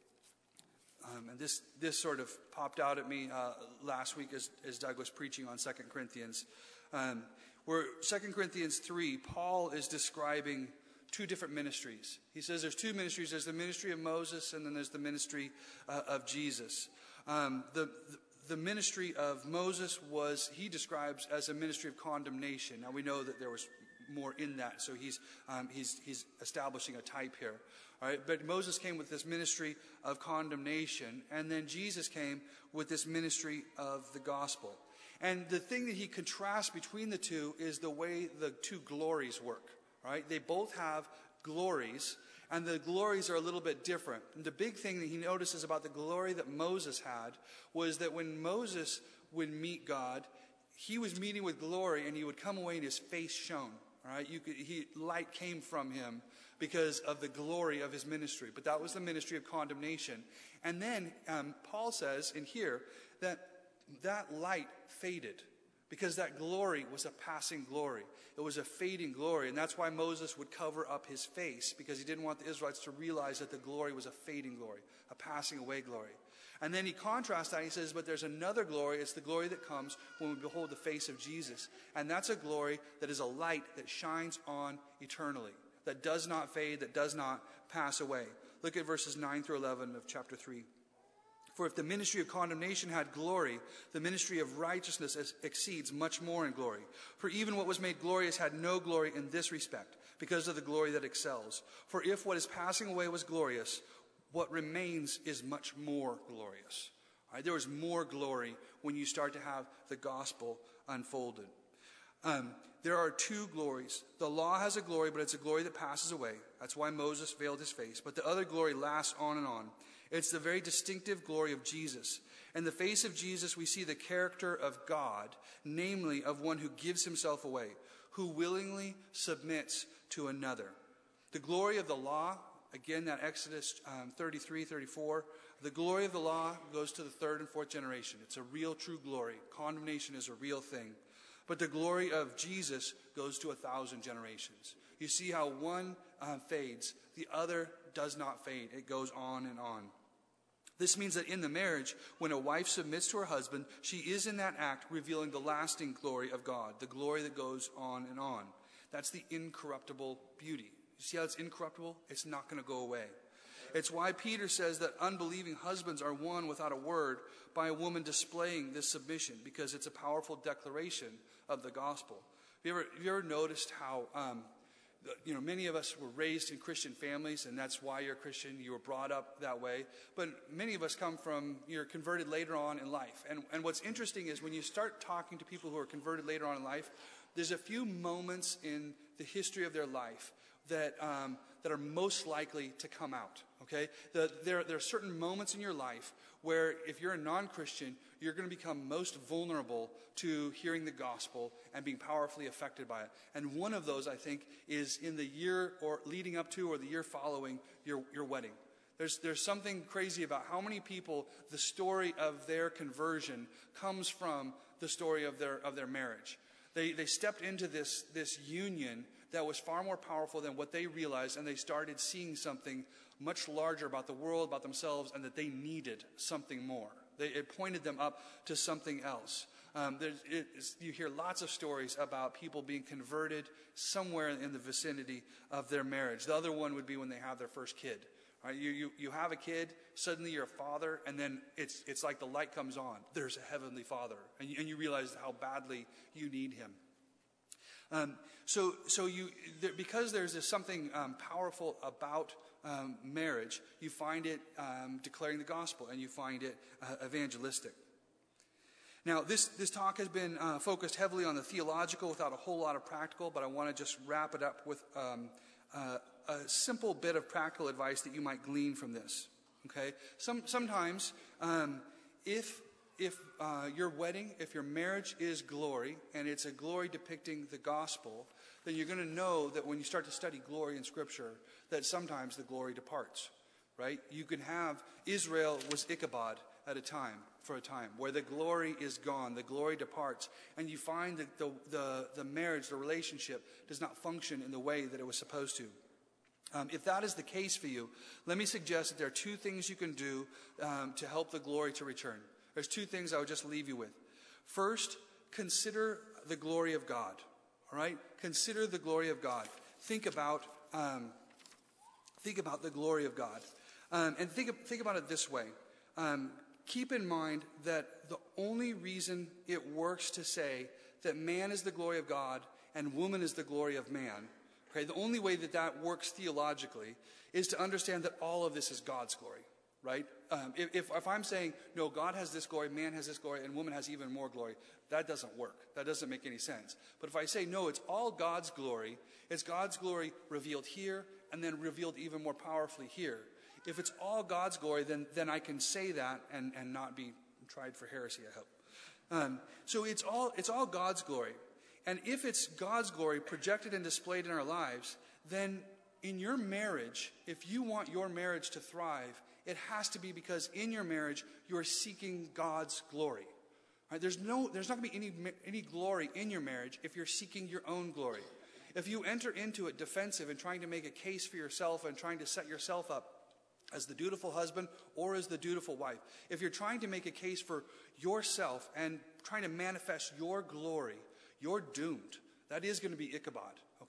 Um, and this this sort of popped out at me uh, last week as, as Doug was preaching on Second Corinthians. Um, where Second Corinthians three, Paul is describing two different ministries. He says there's two ministries. There's the ministry of Moses, and then there's the ministry uh, of Jesus. Um, the, the the ministry of Moses was, he describes as a ministry of condemnation. Now we know that there was more in that, so he's um, he's he's establishing a type here. All right, but Moses came with this ministry of condemnation, and then Jesus came with this ministry of the gospel. And the thing that he contrasts between the two is the way the two glories work. Right? They both have glories, and the glories are a little bit different. And the big thing that he notices about the glory that Moses had was that when Moses would meet God, he was meeting with glory, and he would come away and his face shone. Right? You could, he, light came from him because of the glory of his ministry. But that was the ministry of condemnation. And then um, Paul says in here that that light faded, because that glory was a passing glory. It was a fading glory. And that's why Moses would cover up his face, because he didn't want the Israelites to realize that the glory was a fading glory, a passing away glory. And then he contrasts that. He says, but there's another glory. It's the glory that comes when we behold the face of Jesus. And that's a glory that is a light that shines on eternally, that does not fade, that does not pass away. Look at verses nine through eleven of chapter three. For if the ministry of condemnation had glory, the ministry of righteousness exceeds much more in glory. For even what was made glorious had no glory in this respect, because of the glory that excels. For if what is passing away was glorious, what remains is much more glorious. All right, there is more glory when you start to have the gospel unfolded. Um, there are two glories. The law has a glory, but it's a glory that passes away. That's why Moses veiled his face. But the other glory lasts on and on. It's the very distinctive glory of Jesus. In the face of Jesus, we see the character of God, namely of one who gives himself away, who willingly submits to another. The glory of the law, again, that Exodus um, thirty-three, thirty-four, the glory of the law goes to the third and fourth generation. It's a real, true glory. Condemnation is a real thing. But the glory of Jesus goes to a thousand generations. You see how one uh, fades, the other does not fade. It goes on and on. This means that in the marriage, when a wife submits to her husband, she is in that act revealing the lasting glory of God, the glory that goes on and on. That's the incorruptible beauty. You see how it's incorruptible? It's not going to go away. It's why Peter says that unbelieving husbands are won without a word by a woman displaying this submission, because it's a powerful declaration of the gospel. Have you ever, have you ever noticed how, um, you know, many of us were raised in Christian families, and that's why you're a Christian. You were brought up that way. But many of us come from, you're converted later on in life. And, and what's interesting is when you start talking to people who are converted later on in life, there's a few moments in the history of their life that um, that are most likely to come out, okay? The, there, there are certain moments in your life where if you're a non-Christian, you're going to become most vulnerable to hearing the gospel and being powerfully affected by it. And one of those, I think, is in the year or leading up to or the year following your, your wedding. There's, there's something crazy about how many people the story of their conversion comes from the story of their, of their marriage. They, they stepped into this, this union that was far more powerful than what they realized, and they started seeing something much larger about the world, about themselves, and that they needed something more. They, it pointed them up to something else. Um, it, you hear lots of stories about people being converted somewhere in the vicinity of their marriage. The other one would be when they have their first kid. Right? You, you, you have a kid, suddenly you're a father, and then it's, it's like the light comes on. There's a heavenly Father, and you, and you realize how badly you need him. Um, so, so you, there, because there's this something um, powerful about um, marriage, you find it um, declaring the gospel, and you find it uh, evangelistic. Now, this, this talk has been uh, focused heavily on the theological without a whole lot of practical, but I want to just wrap it up with um, uh, a simple bit of practical advice that you might glean from this. Okay? Some, sometimes, um, if if uh, your wedding, if your marriage is glory, and it's a glory depicting the gospel, then you're going to know that when you start to study glory in Scripture, that sometimes the glory departs, right? You can have, Israel was Ichabod at a time, for a time, where the glory is gone, the glory departs, and you find that the, the, the marriage, the relationship, does not function in the way that it was supposed to. Um, if that is the case for you, let me suggest that there are two things you can do um, to help the glory to return. There's two things I would just leave you with. First, consider the glory of God. All right? Consider the glory of God. Think about um, think about the glory of God. Um, and think, think about it this way. Um, keep in mind that the only reason it works to say that man is the glory of God and woman is the glory of man, okay, the only way that that works theologically is to understand that all of this is God's glory. Right? Um, if, if, if I'm saying, no, God has this glory, man has this glory, and woman has even more glory, that doesn't work. That doesn't make any sense. But if I say, no, it's all God's glory, it's God's glory revealed here, and then revealed even more powerfully here. If it's all God's glory, then, then I can say that and, and not be tried for heresy, I hope. Um, so it's all, it's all God's glory. And if it's God's glory projected and displayed in our lives, then in your marriage, if you want your marriage to thrive, it has to be because in your marriage, you are seeking God's glory. Right? There's no, there's not going to be any, any glory in your marriage if you're seeking your own glory. If you enter into it defensive and trying to make a case for yourself and trying to set yourself up as the dutiful husband or as the dutiful wife, if you're trying to make a case for yourself and trying to manifest your glory, you're doomed. That is going to be Ichabod.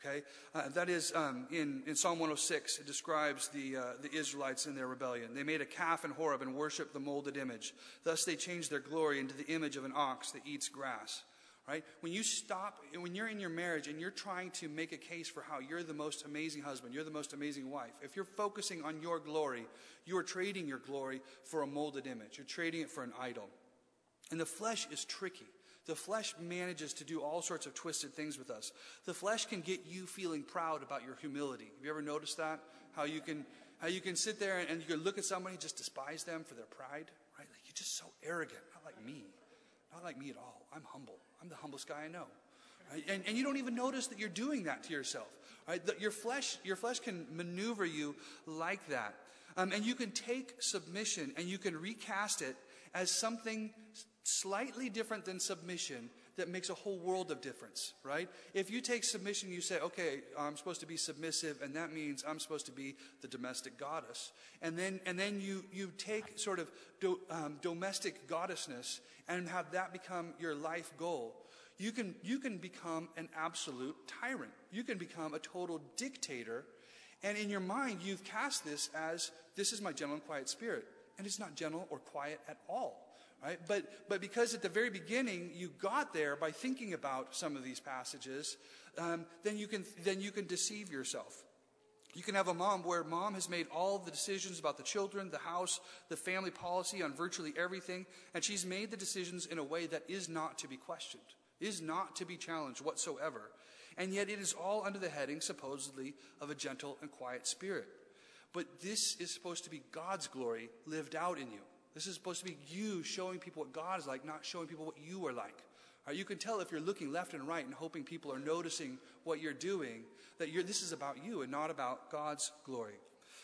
Okay, uh, that is um, in, in Psalm one oh six, it describes the, uh, the Israelites in their rebellion. They made a calf in Horeb and worshipped the molded image. Thus they changed their glory into the image of an ox that eats grass. Right? When you stop, when you're in your marriage and you're trying to make a case for how you're the most amazing husband, you're the most amazing wife, if you're focusing on your glory, you are trading your glory for a molded image. You're trading it for an idol. And the flesh is tricky. The flesh manages to do all sorts of twisted things with us. The flesh can get you feeling proud about your humility. Have you ever noticed that? How you can how you can sit there and, and you can look at somebody and just despise them for their pride, right? Like, you're just so arrogant. Not like me. Not like me at all. I'm humble. I'm the humblest guy I know. Right? And, and you don't even notice that you're doing that to yourself. Right? The, your flesh your flesh can maneuver you like that. Um, and you can take submission and you can recast it as something slightly different than submission that makes a whole world of difference, right? If you take submission, you say, okay, I'm supposed to be submissive, and that means I'm supposed to be the domestic goddess. And then and then you, you take sort of do, um, domestic goddessness and have that become your life goal. You can, you can become an absolute tyrant. You can become a total dictator. And in your mind, you've cast this as, this is my gentle and quiet spirit. And it's not gentle or quiet at all. Right? But but because at the very beginning you got there by thinking about some of these passages, um, then you can then you can deceive yourself. You can have a mom where mom has made all the decisions about the children, the house, the family policy on virtually everything, and she's made the decisions in a way that is not to be questioned, is not to be challenged whatsoever. And yet it is all under the heading, supposedly, of a gentle and quiet spirit. But this is supposed to be God's glory lived out in you. This is supposed to be you showing people what God is like, not showing people what you are like. Right? You can tell if you're looking left and right and hoping people are noticing what you're doing, that you're, this is about you and not about God's glory.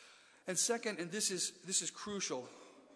And second, and this is this is crucial,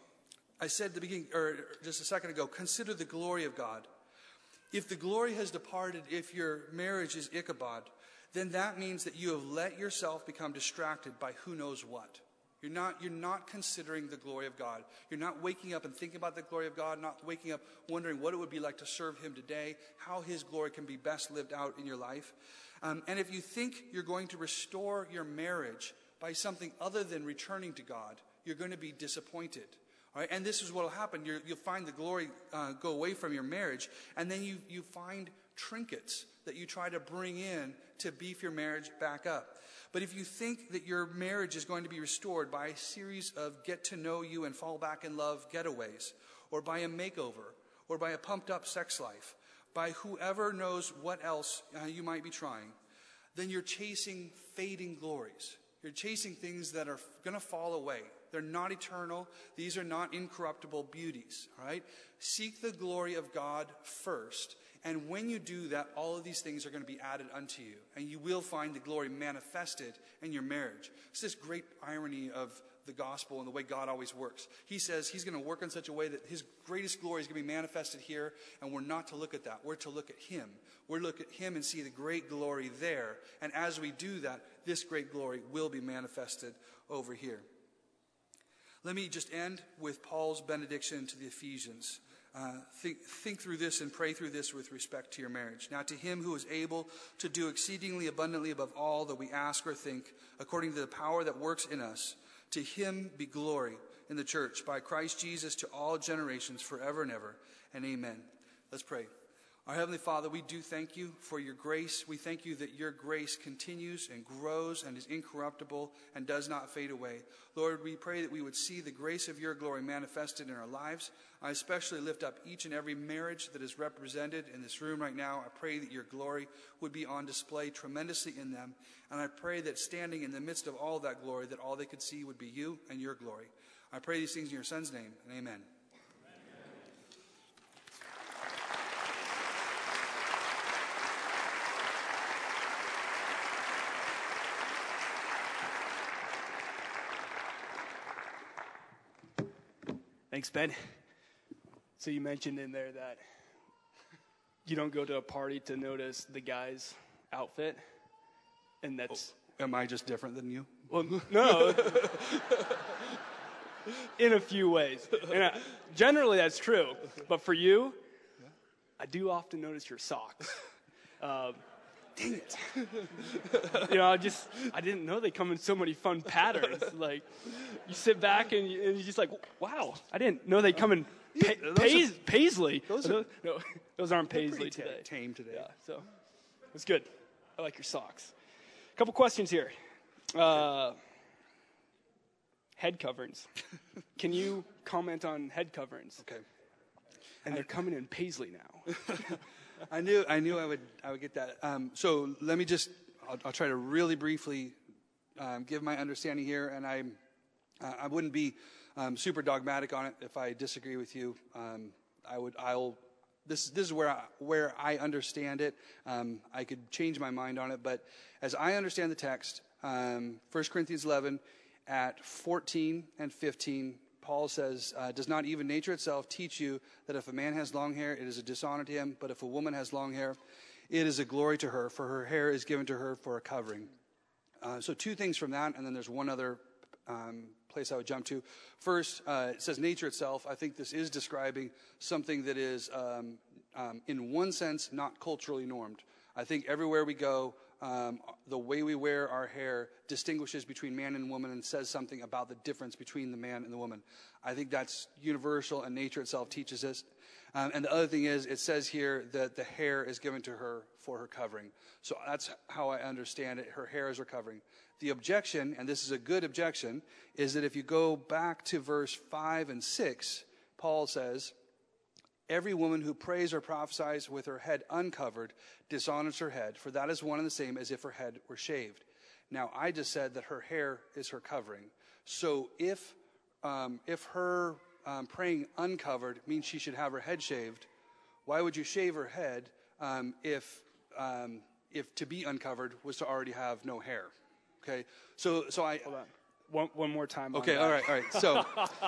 I said at the beginning, or just a second ago, consider the glory of God. If the glory has departed, if your marriage is Ichabod, then that means that you have let yourself become distracted by who knows what. You're not, you're not considering the glory of God. You're not waking up and thinking about the glory of God, not waking up wondering what it would be like to serve him today, how his glory can be best lived out in your life. Um, and if you think you're going to restore your marriage by something other than returning to God, you're going to be disappointed. All right? And this is what will happen. You're, you'll find the glory uh, go away from your marriage, and then you, you find trinkets that you try to bring in to beef your marriage back up. But if you think that your marriage is going to be restored by a series of get-to-know-you and fall-back-in-love getaways, or by a makeover, or by a pumped-up sex life, by whoever knows what else uh, you might be trying, then you're chasing fading glories. You're chasing things that are going to fall away. They're not eternal. These are not incorruptible beauties. All right? Seek the glory of God first. And when you do that, all of these things are going to be added unto you. And you will find the glory manifested in your marriage. It's this great irony of the gospel and the way God always works. He says he's going to work in such a way that his greatest glory is going to be manifested here. And we're not to look at that. We're to look at him. We're to look at him and see the great glory there. And as we do that, this great glory will be manifested over here. Let me just end with Paul's benediction to the Ephesians. Uh, think, think through this and pray through this with respect to your marriage. Now to him who is able to do exceedingly abundantly above all that we ask or think, according to the power that works in us, to him be glory in the church by Christ Jesus to all generations forever and ever. And amen. Let's pray. Our Heavenly Father, we do thank you for your grace. We thank you that your grace continues and grows and is incorruptible and does not fade away. Lord, we pray that we would see the grace of your glory manifested in our lives. I especially lift up each and every marriage that is represented in this room right now. I pray that your glory would be on display tremendously in them. And I pray that standing in the midst of all that glory, that all they could see would be you and your glory. I pray these things in your Son's name, and amen. Thanks, Ben. So you mentioned in there that you don't go to a party to notice the guy's outfit, and that's... Oh, am I just different than you? Well, no. In a few ways. And I, generally, that's true. But for you, I do often notice your socks. Um, Dang it. You know, I just, I didn't know they come in so many fun patterns. Like, you sit back and, you, and you're just like, wow, I didn't know they come in pa- Yeah, those Pais- are- Paisley. those Are are- those, no, those aren't Pretty Paisley ta- today. tame today. Yeah, so it's good. I like your socks. A couple questions here. Uh, head coverings. Can you comment on head coverings? Okay. And they're coming in Paisley now. I knew I knew I would I would get that. Um, so let me just I'll, I'll try to really briefly um, give my understanding here, and I uh, I wouldn't be um, super dogmatic on it if I disagree with you. Um, I would I'll this this is where I, where I understand it. Um, I could change my mind on it, but as I understand the text, um, First Corinthians eleven at fourteen and fifteen. Paul says, uh, does not even nature itself teach you that if a man has long hair, it is a dishonor to him, but if a woman has long hair, it is a glory to her, for her hair is given to her for a covering. Uh, so two things from that, and then there's one other um, place I would jump to. First, uh, it says nature itself. I think this is describing something that is, um, um, in one sense, not culturally normed. I think everywhere we go, Um, the way we wear our hair distinguishes between man and woman and says something about the difference between the man and the woman. I think that's universal, and nature itself teaches us. Um, and the other thing is, it says here that the hair is given to her for her covering. So that's how I understand it. Her hair is her covering. The objection, and this is a good objection, is that if you go back to verse five and six, Paul says, every woman who prays or prophesies with her head uncovered dishonors her head, for that is one and the same as if her head were shaved. Now, I just said that her hair is her covering. So if um, if her um, praying uncovered means she should have her head shaved, why would you shave her head um, if um, if to be uncovered was to already have no hair? Okay, so so I Hold on. One, one more time. okay, on all that. right, all right. So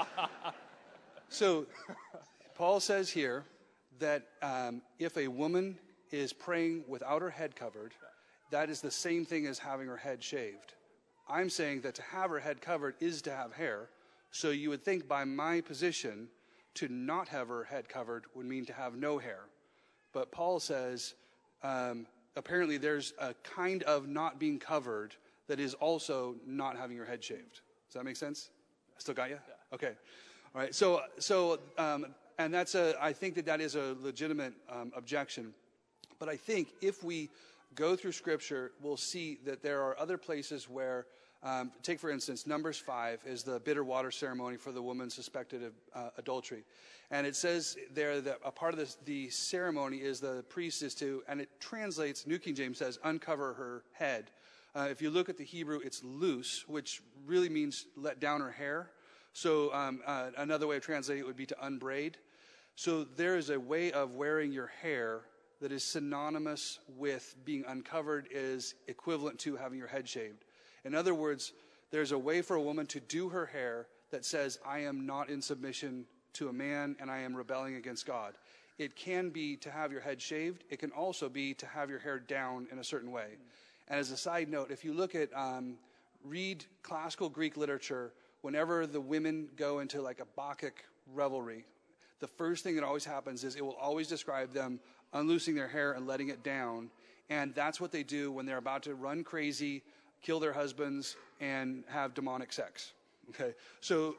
so Paul says here that um, if a woman is praying without her head covered, that is the same thing as having her head shaved. I'm saying that to have her head covered is to have hair. So you would think by my position, to not have her head covered would mean to have no hair. But Paul says um, apparently there's a kind of not being covered that is also not having your head shaved. Does that make sense? I still got you? Yeah. Okay. All right. So, so um, and that's a, I think that that is a legitimate um, objection. But I think if we go through Scripture, we'll see that there are other places where, um, take for instance, Numbers five is the bitter water ceremony for the woman suspected of uh, adultery. And it says there that a part of this, the ceremony is the priest is to, and it translates, New King James says, uncover her head. Uh, if you look at the Hebrew, it's loose, which really means let down her hair. So um, uh, another way of translating it would be to unbraid. So there is a way of wearing your hair that is synonymous with being uncovered, is equivalent to having your head shaved. In other words, there's a way for a woman to do her hair that says, I am not in submission to a man and I am rebelling against God. It can be to have your head shaved. It can also be to have your hair down in a certain way. And as a side note, if you look at, um, read classical Greek literature, whenever the women go into like a Bacchic revelry, the first thing that always happens is it will always describe them unloosing their hair and letting it down. And that's what they do when they're about to run crazy, kill their husbands, and have demonic sex. Okay, so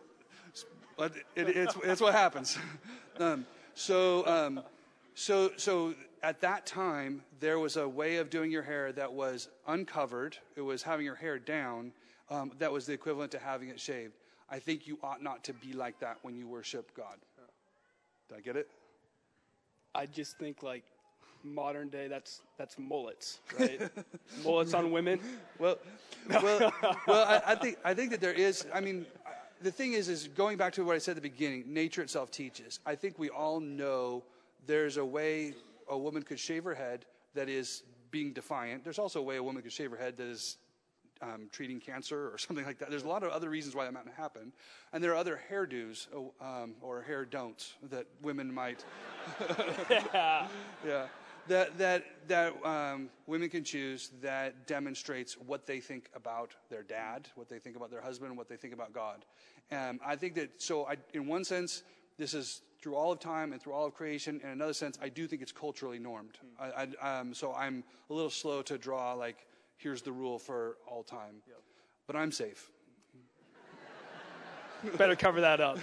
it, it, it's, it's what happens. um, so, um, so, so at that time, there was a way of doing your hair that was uncovered. It was having your hair down. Um, that was the equivalent to having it shaved. I think you ought not to be like that when you worship God. Did I get it? I just think like modern day, that's that's mullets, right? Mullets on women. Well, well, well. I, I think I think that there is. I mean, the thing is, is going back to what I said at the beginning. Nature itself teaches. I think we all know there's a way a woman could shave her head that is being defiant. There's also a way a woman could shave her head that is um, treating cancer or something like that. There's a lot of other reasons why that might happen, and there are other hairdos um, or hair don'ts that women might. Yeah. Yeah. That that that um, women can choose that demonstrates what they think about their dad, what they think about their husband, what they think about God. And I think that so. I, in one sense, this is through all of time and through all of creation. In another sense, I do think it's culturally normed. I, I, um, so I'm a little slow to draw, like, here's the rule for all time. Yep. But I'm safe. Better cover that up.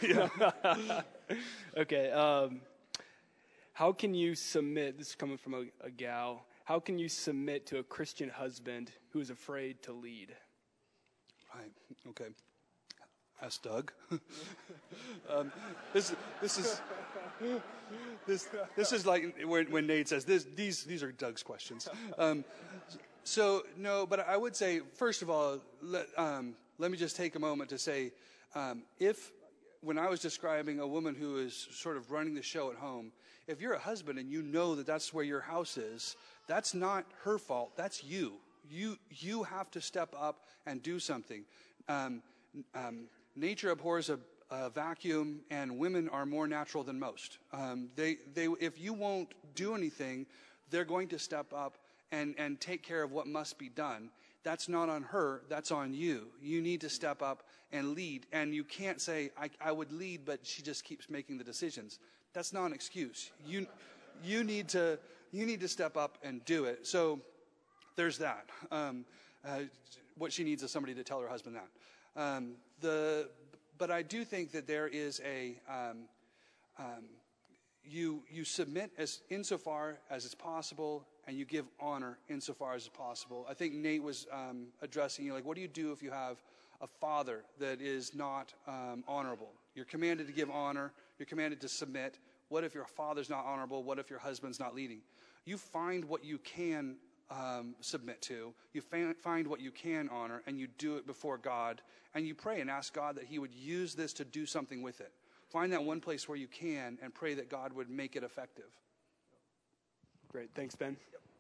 Okay. Um, how can you submit, this is coming from a, a gal, how can you submit to a Christian husband who is afraid to lead? Right. Okay. Ask Doug. um, this this is this this is like when, when Nate says this. These these are Doug's questions. Um, so no, but I would say first of all, let um, let me just take a moment to say, um, if when I was describing a woman who is sort of running the show at home, if you're a husband and you know that that's where your house is, that's not her fault. That's you. You you have to step up and do something. Um, um, Nature abhors a, a vacuum, and women are more natural than most. Um, they, they, if you won't do anything, they're going to step up and, and take care of what must be done. That's not on her, that's on you. You need to step up and lead. And you can't say, I, I would lead, but she just keeps making the decisions. That's not an excuse. You, you, need, to, you need to step up and do it. So there's that. Um, uh, what she needs is somebody to tell her husband that. Um, the, but I do think that there is a, um, um, you, you submit as insofar as it's possible, and you give honor insofar as it's possible. I think Nate was um, addressing you, like, what do you do if you have a father that is not um, honorable? You're commanded to give honor. You're commanded to submit. What if your father's not honorable? What if your husband's not leading? You find what you can Um, submit to, you fa- find what you can honor, and you do it before God, and you pray and ask God that he would use this to do something with it. Find that one place where you can and pray that God would make it effective. Great. Thanks, Ben. Yep.